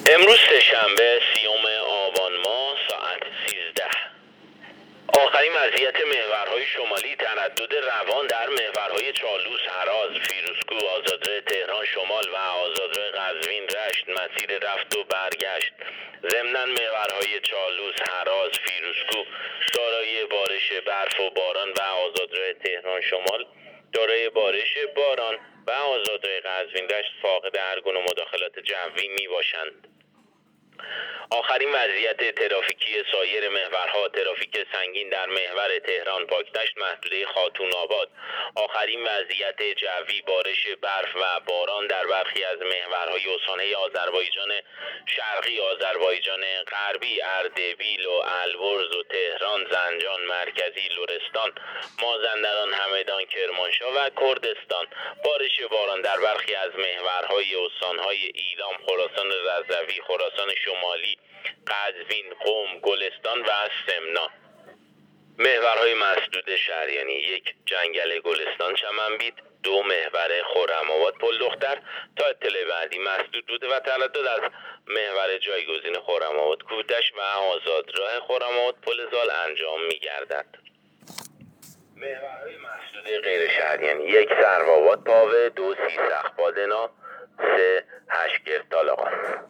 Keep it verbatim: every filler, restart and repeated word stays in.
امروز سه‌شنبه سیوم آبان ماه ساعت سیزده. آخرین وضعیت محورهای شمالی تردد روان در محورهای چالوس، هراز، فیروزکوه، آزادراه تهران شمال و آزادراه قزوین رشت مسیر رفت و برگشت. ضمناً محورهای چالوس، هراز، فیروزکوه دارای بارش برف و باران و آزادراه تهران شمال دارای بارش باران و آزادراه قزوین رشت فاقد هر گونه مداخلات جوی می باشند. آخرین وضعیت ترافیکی سایر محورها: ترافیک سنگین در محور تهران پاکدشت محدوده خاتون آباد. آخرین وضعیت جوی: بارش برف و باران در برخی از محورهای استانهای آذربایجان شرقی، آذربایجان غربی، اردبیل و البرز و تهران، زنجان مرکزی، لرستان، مازندران، همدان، کرمانشاه و کردستان. بارش باران در برخی از محورهای استانهای ایلام، خراسان رضوی، خراسان شمالی، قزوین، قم، گلستان و سمنان. محورهای مسدود شهریانی: یک جنگل گلستان چمنبید، دو محور خرم‌آباد پل دختر. تا اطلاع بعدی مسدود بوده و تردد از محور جایگزین خرم‌آباد کوه‌دشت و آزادراه خرم‌آباد پل زال انجام می‌گردد. محورهای مسدود غیر شهریانی: یک سروآباد پاوه، دو سیسخ پادنا، سه هشگرد طالقان.